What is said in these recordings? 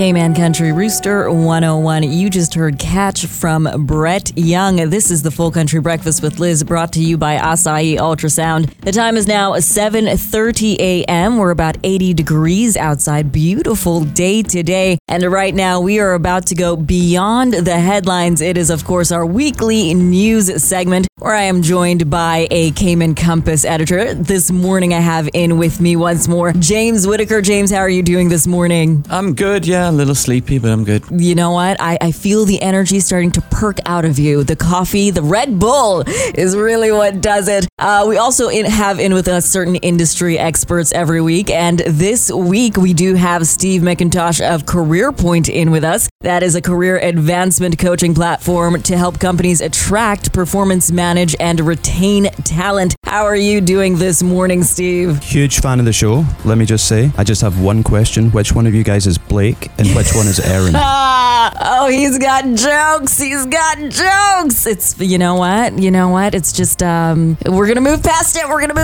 Cayman Country Rooster 101. You just heard Catch from Brett Young. This is the Full Country Breakfast with Liz, brought to you by Acai Ultrasound. The time is now 7:30 a.m. We're about 80 degrees outside. Beautiful day today. And right now we are about to go beyond the headlines. It is, of course, our weekly news segment where I am joined by a Cayman Compass editor. This morning I have in with me once more James Whitaker. James, how are you doing this morning? I'm good, yeah. A little sleepy, but I'm good. You know what? I feel the energy starting to perk out of you. The coffee, the Red Bull is really what does it. We also have in with us certain industry experts every week. And this week we do have Steve McIntosh of CareerPoint in with us. That is a career advancement coaching platform to help companies attract, performance manage, and retain talent. How are you doing this morning, Steve? Huge fan of the show. Let me just say, I just have one question. Which one of you guys is Blake and which one is Aaron? Oh, he's got jokes. He's got jokes. It's, you know what? It's just, we're going to move past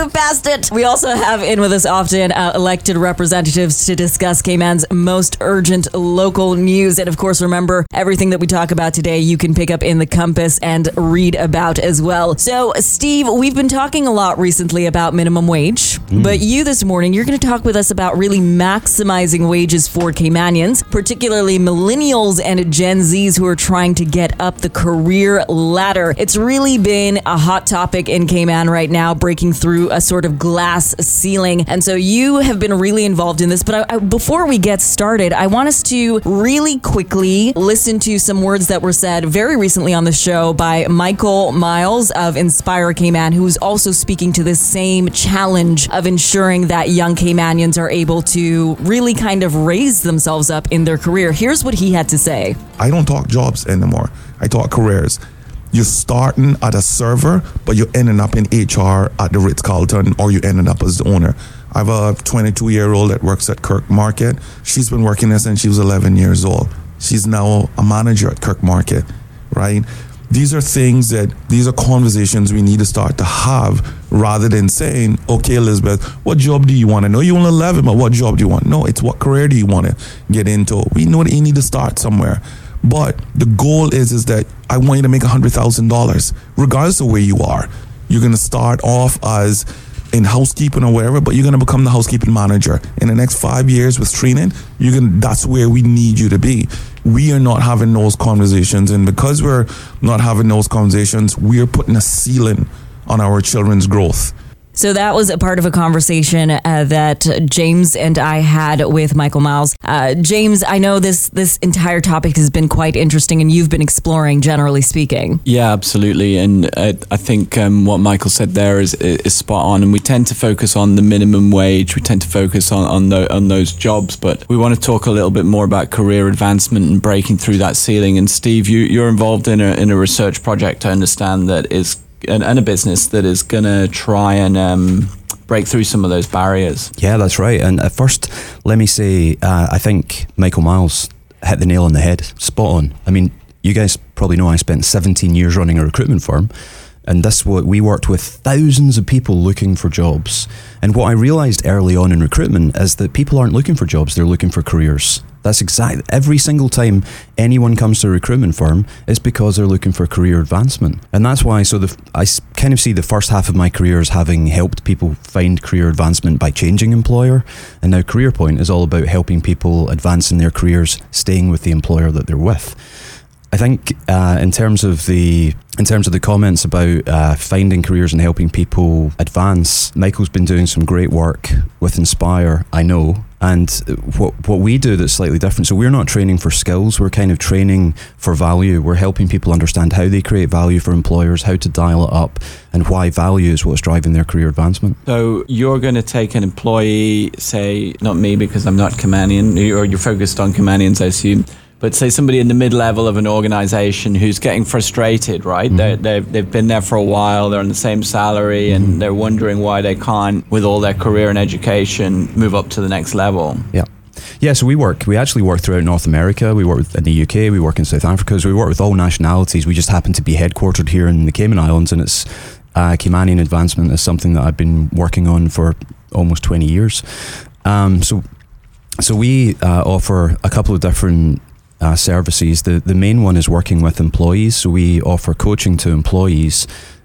it. We also have in with us often elected representatives to discuss Cayman's most urgent local news. And of course, remember, everything that we talk about today, you can pick up in the Compass and read about as well. So, Steve, we've been talking a lot recently about minimum wage, but you this morning, you're going to talk with us about really maximizing wages for Caymanians, particularly millennials and Gen Zs who are trying to get up the career ladder. It's really been a hot topic in Cayman right now, breaking through a sort of glass ceiling. And so you have been really involved in this. But before we get started, I want us to really quickly listen to some words that were said very recently on the show by Michael Miles of Inspire Cayman, who's also speaking to this same challenge of ensuring that young Caymanians are able to really kind of raise themselves up in their career. Here's what he had to say. I don't talk jobs anymore. I talk careers. You're starting at a server, but you're ending up in HR at the Ritz-Carlton, or you ended up as the owner. I have a 22-year-old that works at Kirk Market. She's been working there since she was 11 years old. She's now a manager at Kirk Market, right? These are conversations we need to start to have rather than saying, okay, Elizabeth, what job do you want? I know you're only 11, but what job do you want? No, it's what career do you want to get into? We know that you need to start somewhere. But the goal is that I want you to make $100,000, regardless of where you are. You're going to start off as in housekeeping or wherever, but you're going to become the housekeeping manager. In the next 5 years with training, that's where we need you to be. We are not having those conversations. And because we're not having those conversations, we're putting a ceiling on our children's growth. So that was a part of a conversation that James and I had with Michael Miles. James, I know this entire topic has been quite interesting and you've been exploring, generally speaking. Yeah, absolutely. And I think what Michael said there is spot on. And we tend to focus on the minimum wage. We tend to focus on those jobs. But we want to talk a little bit more about career advancement and breaking through that ceiling. And Steve, you're involved in a research project, I understand, that is and a business that is going to try and break through some of those barriers. Yeah, that's right. And at first, let me say, I think Michael Miles hit the nail on the head. Spot on. I mean, you guys probably know I spent 17 years running a recruitment firm. And we worked with thousands of people looking for jobs. And what I realized early on in recruitment is that people aren't looking for jobs, they're looking for careers. That's exactly, every single time anyone comes to a recruitment firm, it's because they're looking for career advancement. And that's why, I kind of see the first half of my career as having helped people find career advancement by changing employer. And now CareerPoint is all about helping people advance in their careers, staying with the employer that they're with. I think in terms of the comments about finding careers and helping people advance, Michael's been doing some great work with Inspire, I know. And what we do that's slightly different, so we're not training for skills, we're kind of training for value. We're helping people understand how they create value for employers, how to dial it up, and why value is what's driving their career advancement. So you're going to take an employee, say, not me because I'm not Caymanian, or you're focused on Caymanians, I assume, but say somebody in the mid-level of an organization who's getting frustrated, right? Mm-hmm. They've been there for a while, they're on the same salary, mm-hmm. and they're wondering why they can't, with all their career and education, move up to the next level. Yeah, so we actually work throughout North America. We work in the UK, we work in South Africa, so we work with all nationalities. We just happen to be headquartered here in the Cayman Islands, and it's Caymanian advancement is something that I've been working on for almost 20 years. So So we offer a couple of different services. The main one is working with employees. So we offer coaching to employees.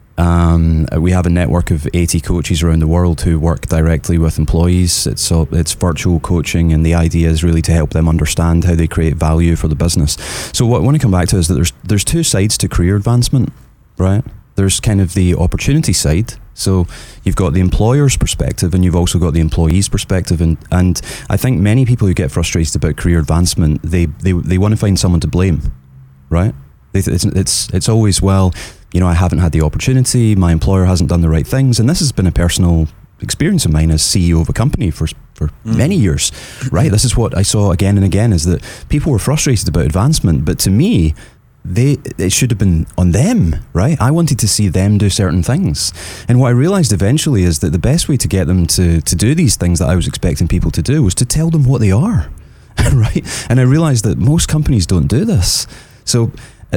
We have a network of 80 coaches around the world who work directly with employees. It's virtual coaching, and the idea is really to help them understand how they create value for the business. So what I want to come back to is that there's two sides to career advancement, right? There's kind of the opportunity side. So you've got the employer's perspective, and you've also got the employee's perspective. And I think many people who get frustrated about career advancement, they want to find someone to blame, right? It's always, well, I haven't had the opportunity, my employer hasn't done the right things. And this has been a personal experience of mine as CEO of a company for many years, right? This is what I saw again and again, is that people were frustrated about advancement, but to me, it should have been on them, right? I wanted to see them do certain things. And what I realized eventually is that the best way to get them to do these things that I was expecting people to do was to tell them what they are, right? And I realized that most companies don't do this. So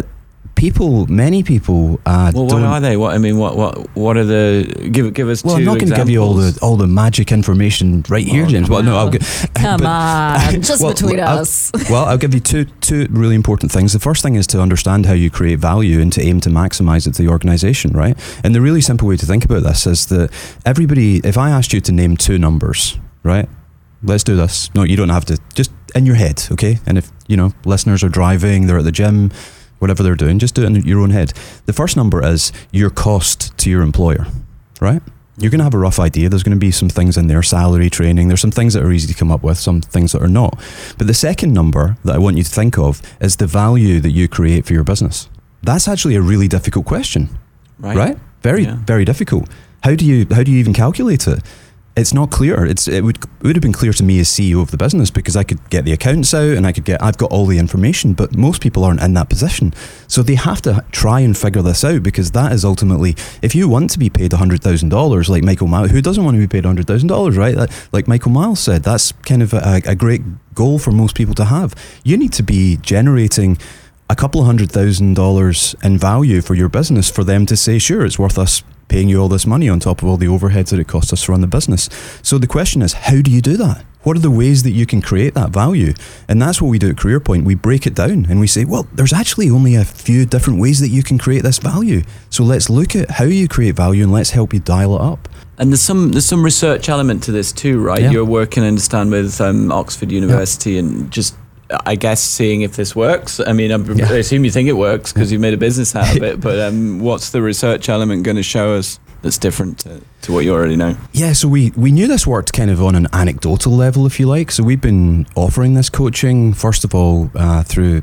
many people what are they? What are the? Give us. Well, two I'm not going to give you all the magic information right here, James. Wow. Well, no, Come on, just between us. I'll give you two really important things. The first thing is to understand how you create value and to aim to maximize it to the organization, right? And the really simple way to think about this is that everybody, if I asked you to name two numbers, right? Let's do this. No, you don't have to. Just in your head, okay? And if listeners are driving, they're at the gym, whatever they're doing, just do it in your own head. The first number is your cost to your employer, right? You're going to have a rough idea. There's going to be some things in there, salary, training. There's some things that are easy to come up with, some things that are not. But the second number that I want you to think of is the value that you create for your business. That's actually a really difficult question, right? Very difficult. How do you even calculate it? It's not clear. It would have been clear to me as CEO of the business because I could get the accounts out and I've got all the information, but most people aren't in that position. So they have to try and figure this out, because that is ultimately, if you want to be paid $100,000 like Michael Miles, who doesn't want to be paid $100,000, right? Like Michael Miles said, that's kind of a great goal for most people to have. You need to be generating a couple of $100,000 in value for your business for them to say, sure, it's worth us paying you all this money on top of all the overheads that it costs us to run the business. So the question is, how do you do that? What are the ways that you can create that value? And that's what we do at CareerPoint. We break it down and we say, well, there's actually only a few different ways that you can create this value. So let's look at how you create value and let's help you dial it up. And there's some research element to this too, right? Yeah. You're working, I understand, with Oxford University and just, I guess, seeing if this works. I mean, I assume you think it works because you made a business out of it, but what's the research element going to show us that's different to what you already know? Yeah, so we knew this worked kind of on an anecdotal level, if you like. So we've been offering this coaching, first of all, through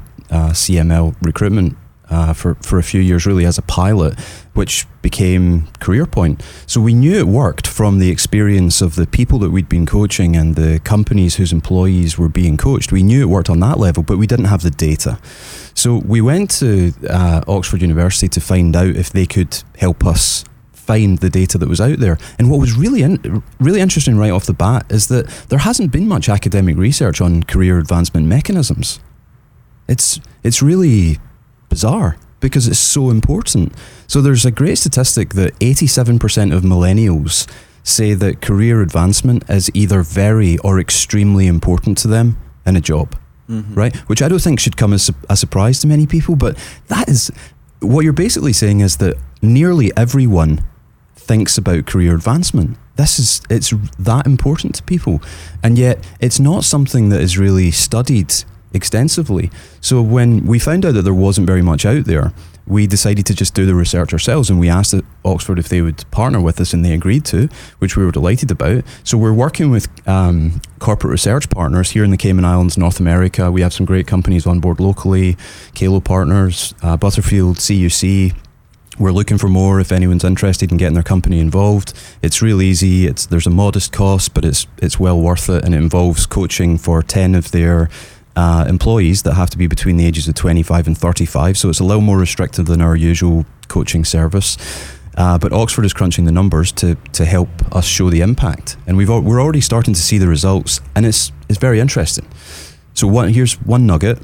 CML recruitment for a few years, really as a pilot, which became CareerPoint. So we knew it worked from the experience of the people that we'd been coaching and the companies whose employees were being coached. We knew it worked on that level, but we didn't have the data. So we went to Oxford University to find out if they could help us find the data that was out there. And what was really interesting right off the bat is that there hasn't been much academic research on career advancement mechanisms. It's really bizarre because it's so important. So there's a great statistic that 87% of millennials say that career advancement is either very or extremely important to them in a job, right? Which I don't think should come as a surprise to many people, but that is what you're basically saying, is that nearly everyone thinks about career advancement. It's that important to people, and yet it's not something that is really studied extensively. So when we found out that there wasn't very much out there, we decided to just do the research ourselves, and we asked Oxford if they would partner with us, and they agreed to, which we were delighted about. So we're working with corporate research partners here in the Cayman Islands, North America. We have some great companies on board locally, Kalo Partners, Butterfield, CUC. We're looking for more if anyone's interested in getting their company involved. It's real easy. There's a modest cost, but it's well worth it, and it involves coaching for 10 of their employees that have to be between the ages of 25 and 35, so it's a little more restrictive than our usual coaching service. But Oxford is crunching the numbers to help us show the impact, and we're already starting to see the results, and it's very interesting. So here's one nugget,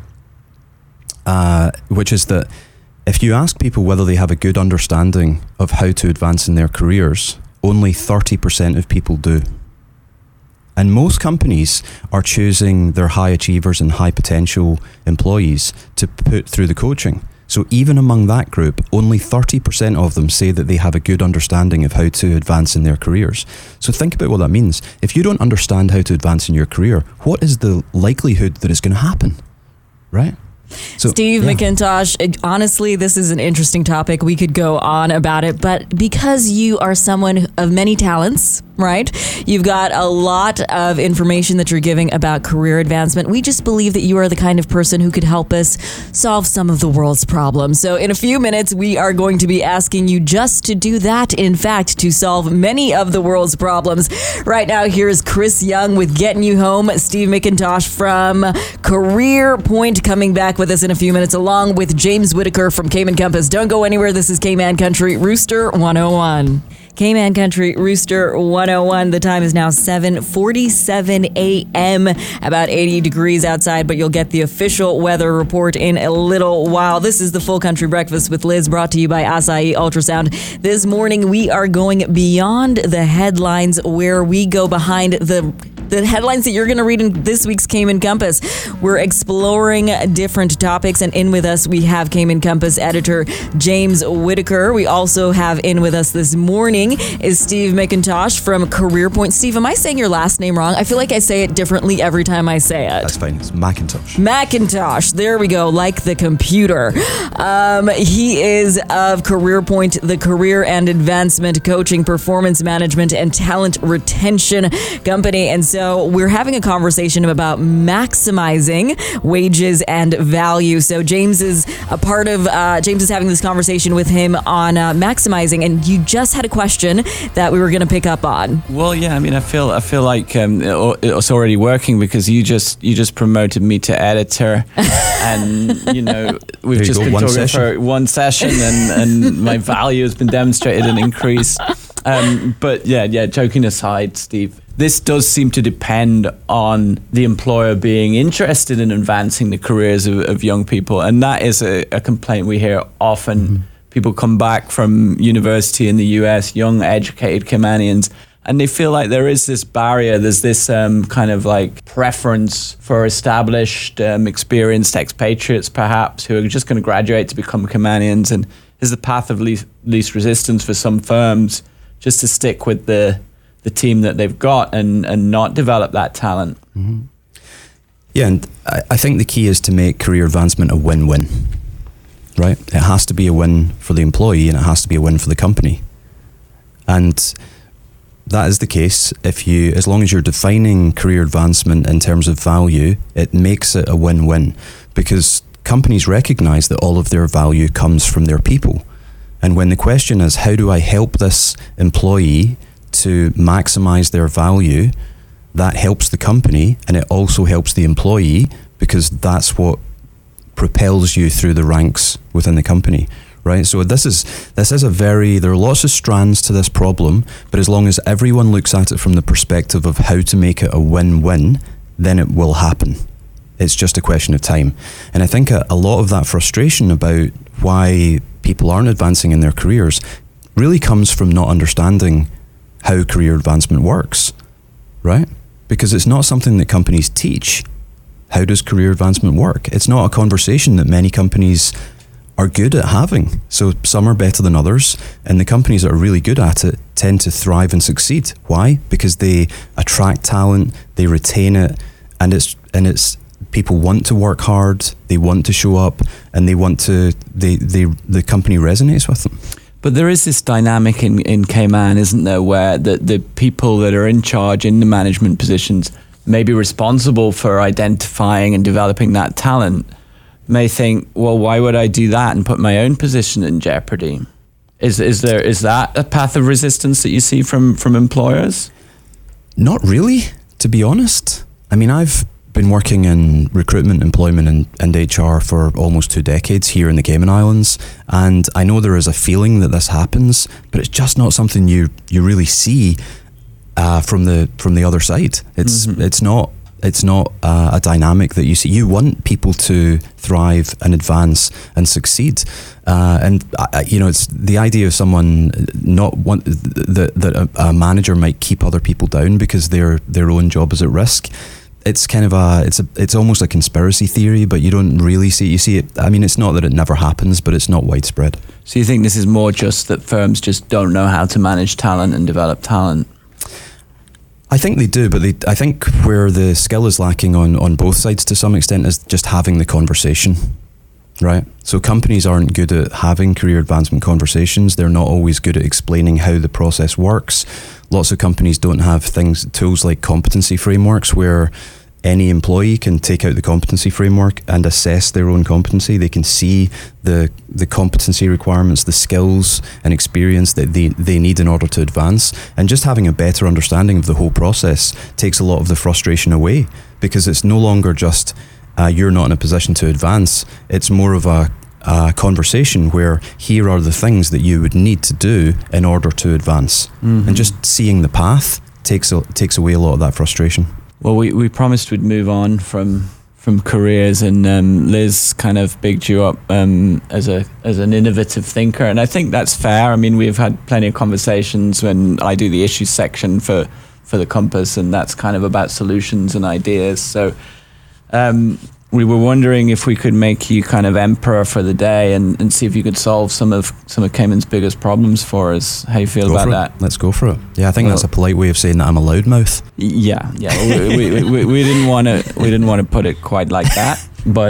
which is that if you ask people whether they have a good understanding of how to advance in their careers, only 30% of people do. And most companies are choosing their high achievers and high potential employees to put through the coaching. So even among that group, only 30% of them say that they have a good understanding of how to advance in their careers. So think about what that means. If you don't understand how to advance in your career, what is the likelihood that it's going to happen? Right? So, Steve McIntosh, honestly, this is an interesting topic. We could go on about it, but because you are someone of many talents, right? You've got a lot of information that you're giving about career advancement. We just believe that you are the kind of person who could help us solve some of the world's problems. So in a few minutes, we are going to be asking you just to do that. In fact, to solve many of the world's problems. Right now, here's Chris Young with Getting You Home. Steve McIntosh from Career Point coming back with us in a few minutes, along with James Whitaker from Cayman Compass. Don't go anywhere. This is Cayman Country Rooster 101. Cayman Country Rooster 101. The time is now 7:47 a.m. About 80 degrees outside, but you'll get the official weather report in a little while. This is the Full Country Breakfast with Liz, brought to you by Acai Ultrasound. This morning, we are going beyond the headlines, where we go behind the headlines that you're going to read in this week's Cayman Compass. We're exploring different topics, and in with us, we have Cayman Compass editor James Whitaker. We also have in with us this morning is Steve McIntosh from Career Point. Steve, am I saying your last name wrong? I feel like I say it differently every time I say it. That's fine. It's McIntosh. McIntosh. There we go. Like the computer. He is of Career Point, the career and advancement coaching, performance management, and talent retention company. And so we're having a conversation about maximizing wages and value. So James is a part of, James is having this conversation with him on maximizing. And you just had a question that we were going to pick up on. Well, yeah, I mean, I feel like it's already working, because you just promoted me to editor, and we've just been talking for one session, and my value has been demonstrated and increased. But yeah, joking aside, Steve, this does seem to depend on the employer being interested in advancing the careers of young people, and that is a complaint we hear often. Mm-hmm. People come back from university in the US, young, educated Caymanians, and they feel like there is this barrier. There's this kind of like preference for established, experienced expatriates, perhaps, who are just going to graduate to become Caymanians, and is the path of least resistance for some firms just to stick with the team that they've got and not develop that talent. Mm-hmm. Yeah, and I think the key is to make career advancement a win-win. Right? It has to be a win for the employee, and it has to be a win for the company. And that is the case as long as you're defining career advancement in terms of value, it makes it a win-win, because companies recognize that all of their value comes from their people. And when the question is, how do I help this employee to maximize their value, that helps the company, and it also helps the employee, because that's what propels you through the ranks within the company, right? So there are lots of strands to this problem, but as long as everyone looks at it from the perspective of how to make it a win-win, then it will happen. It's just a question of time. And I think a lot of that frustration about why people aren't advancing in their careers really comes from not understanding how career advancement works, right? Because it's not something that companies teach. How does career advancement work? It's not a conversation that many companies are good at having. So some are better than others, and the companies that are really good at it tend to thrive and succeed. Why? Because they attract talent, they retain it, and it's people want to work hard, they want to show up, and the company resonates with them. But there is this dynamic in Cayman, isn't there, where the people that are in charge in the management positions may be responsible for identifying and developing that talent, may think, well, why would I do that and put my own position in jeopardy? Is that a path of resistance that you see from employers? Not really, to be honest. I mean, I've been working in recruitment, employment and HR for almost 2 decades here in the Cayman Islands, and I know there is a feeling that this happens, but it's just not something you really see from the other side. It's not It's not a dynamic that you see. You want people to thrive and advance and succeed, it's the idea of someone that a manager might keep other people down because their own job is at risk. It's kind of it's almost a conspiracy theory, but you don't really see it. You see it. I mean, it's not that it never happens, but it's not widespread. So you think this is more just that firms just don't know how to manage talent and develop talent? I think they do, but I think where the skill is lacking on both sides to some extent is just having the conversation, right? So companies aren't good at having career advancement conversations. They're not always good at explaining how the process works. Lots of companies don't have tools like competency frameworks where any employee can take out the competency framework and assess their own competency. They can see the competency requirements, the skills and experience that they need in order to advance. And just having a better understanding of the whole process takes a lot of the frustration away, because it's no longer just you're not in a position to advance. It's more of a conversation where here are the things that you would need to do in order to advance. Mm-hmm. And just seeing the path takes away a lot of that frustration. Well, we promised we'd move on from careers, and Liz kind of bigged you up as an innovative thinker, and I think that's fair. I mean, we've had plenty of conversations when I do the issues section for the Compass, and that's kind of about solutions and ideas. So we were wondering if we could make you kind of emperor for the day and see if you could solve some of Cayman's biggest problems for us. How you feel about that? Let's go for it. Yeah, I think that's a polite way of saying that I'm a loudmouth. Yeah. we didn't want to put it quite like that,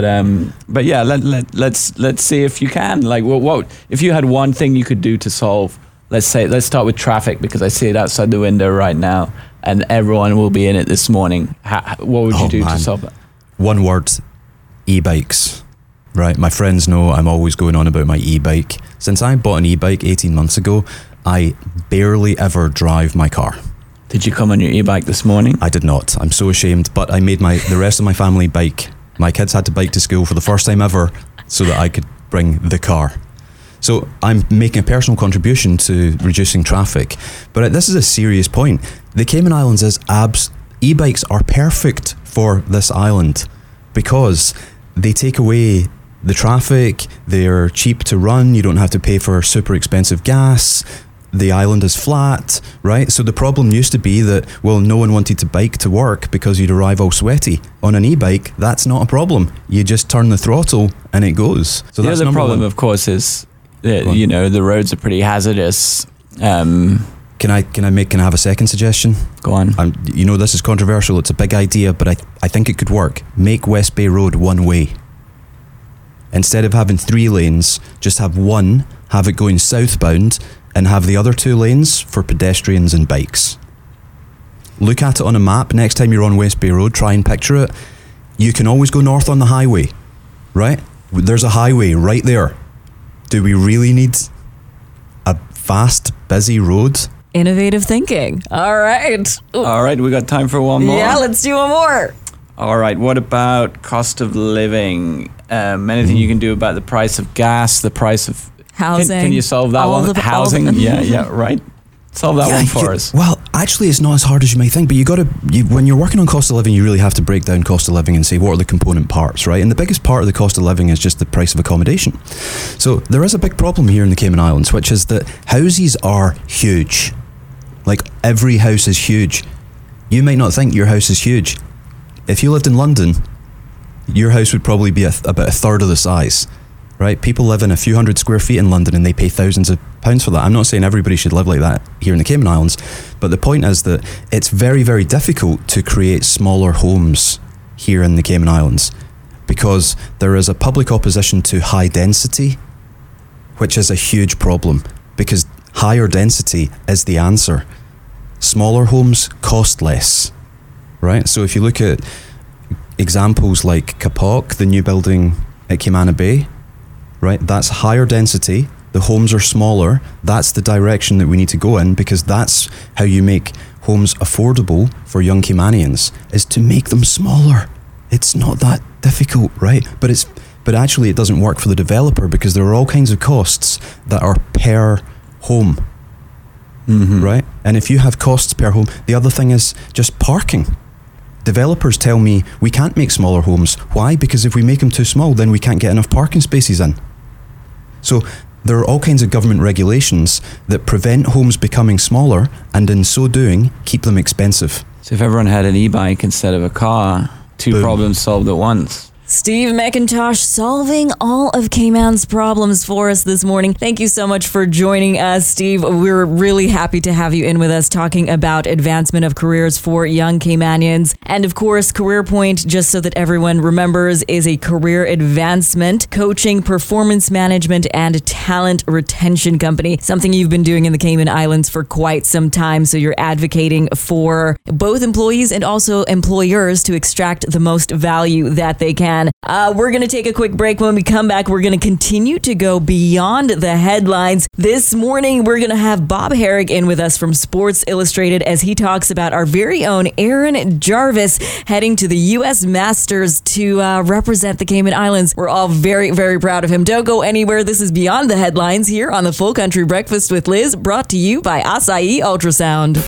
but yeah, let's see if you can. Like, what if you had one thing you could do to solve? Let's start with traffic, because I see it outside the window right now, and everyone will be in it this morning. What would you do to solve it? One word: e-bikes. Right, my friends know I'm always going on about my e-bike. Since I bought an e-bike 18 months ago, I barely ever drive my car. Did you come on your e-bike this morning? I did not. I'm so ashamed, but I made the rest of my family bike. My kids had to bike to school for the first time ever so that I could bring the car. So I'm making a personal contribution to reducing traffic. But this is a serious point. The Cayman Islands e-bikes are perfect for this island because they take away the traffic, they're cheap to run, you don't have to pay for super expensive gas, the island is flat, right? So the problem used to be that, well, no one wanted to bike to work because you'd arrive all sweaty. On an e-bike, that's not a problem. You just turn the throttle and it goes. So the other problem, of course, is that, the roads are pretty hazardous. Can I have a second suggestion? Go on. This is controversial. It's a big idea, but I think it could work. Make West Bay Road one way. Instead of having 3 lanes, just have one, have it going southbound, and have the other 2 lanes for pedestrians and bikes. Look at it on a map. Next time you're on West Bay Road, try and picture it. You can always go north on the highway, right? There's a highway right there. Do we really need a fast, busy road? Innovative thinking. All right. Ooh. All right, we got time for one more? Yeah, let's do one more. All right, what about cost of living? Anything you can do about the price of gas, the price of housing? Can you solve that one? Housing? Yeah, right. Solve that one for us. Well, actually, it's not as hard as you may think, but when you're working on cost of living, you really have to break down cost of living and say, what are the component parts, right? And the biggest part of the cost of living is just the price of accommodation. So there is a big problem here in the Cayman Islands, which is that houses are huge. Like, every house is huge. You might not think your house is huge. If you lived in London, your house would probably be about a third of the size, right? People live in a few hundred square feet in London and they pay thousands of pounds for that. I'm not saying everybody should live like that here in the Cayman Islands, but the point is that it's very, very difficult to create smaller homes here in the Cayman Islands because there is a public opposition to high density, which is a huge problem because higher density is the answer. Smaller homes cost less, right? So if you look at examples like Kapok, the new building at Kaimana Bay, right? That's higher density. The homes are smaller. That's the direction that we need to go in because that's how you make homes affordable for young Caymanians, is to make them smaller. It's not that difficult, right? But actually it doesn't work for the developer because there are all kinds of costs that are per home. Mm-hmm. Right? And if you have costs per home, the other thing is just parking. Developers tell me we can't make smaller homes. Why? Because if we make them too small, then we can't get enough parking spaces in. So there are all kinds of government regulations that prevent homes becoming smaller, and in so doing, keep them expensive. So if everyone had an e-bike instead of a car, two Boom. problems solved at once. Steve McIntosh solving all of Cayman's problems for us this morning. Thank you so much for joining us, Steve. We're really happy to have you in with us talking about advancement of careers for young Caymanians. And of course, CareerPoint, just so that everyone remembers, is a career advancement, coaching, performance management, and talent retention company. Something you've been doing in the Cayman Islands for quite some time. So you're advocating for both employees and also employers to extract the most value that they can. We're going to take a quick break. When we come back, we're going to continue to go beyond the headlines. This morning, we're going to have Bob Herrig in with us from Sports Illustrated as he talks about our very own Aaron Jarvis heading to the U.S. Masters to represent the Cayman Islands. We're all very, very proud of him. Don't go anywhere. This is Beyond the Headlines here on the Full Country Breakfast with Liz, brought to you by Acai Ultrasound.